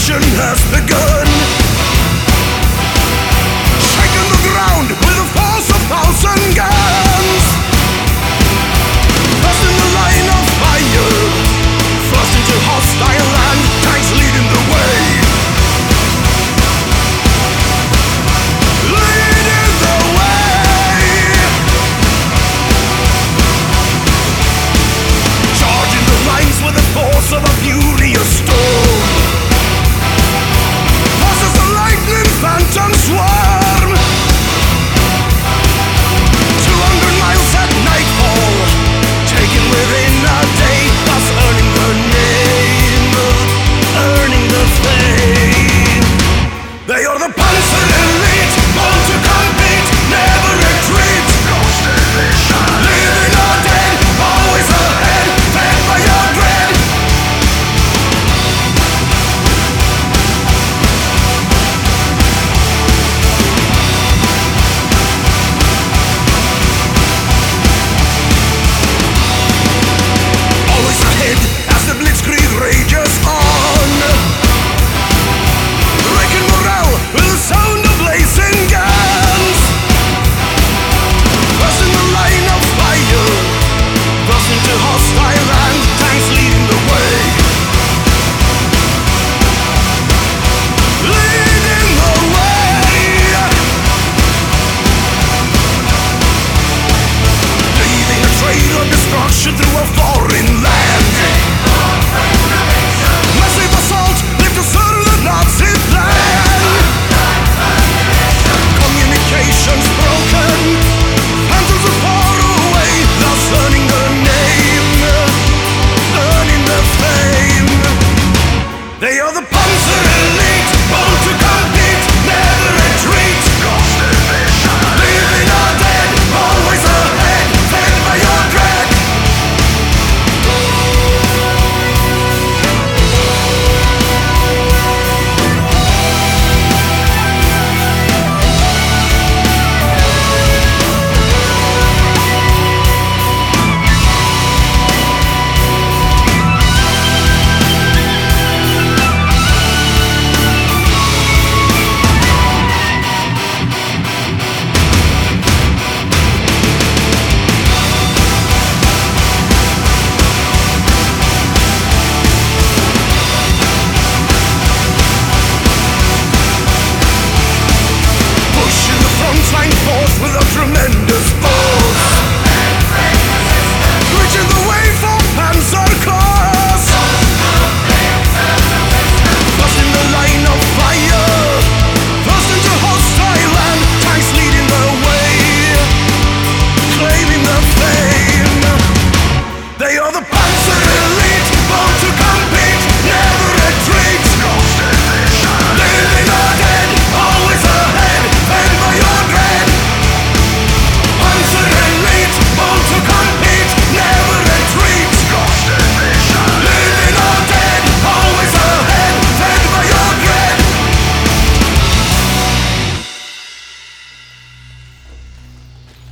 revolution has begun. Shaking the ground with the force of 1,000 guns. First in the line of fire, first into hostile land, tanks leading the way. Leading the way. Charging the lines with the force of a furious storm. Fast as the lightning phantom swarm. 200 miles at nightfall, taken within a day, thus earning the name, earning the fame. They are the Panzer Elite, born to compete, never retreat. Living or dead, always ahead, fed by your dread. Always ahead as the blitzkrieg rages on. Wrecking morale with the sound of blazing guns. First in the line of fire, first into hostile land, tanks leading the way. Leading the way. Leaving a trail of destruction through a foreign land. Massive assault, live to serve the Nazi plan. Communications broken, phantoms are far away, thus earning the name, earning the fame. They are the Panzer Elite, born to compete, never retreat. Living or dead, always ahead, fed by your dread. Pushing the front line force with a tremendous force. Reaching the way for Panzer Corps. First in the line of fire, first into hostile land, tanks leading the way, claiming the fame. They are the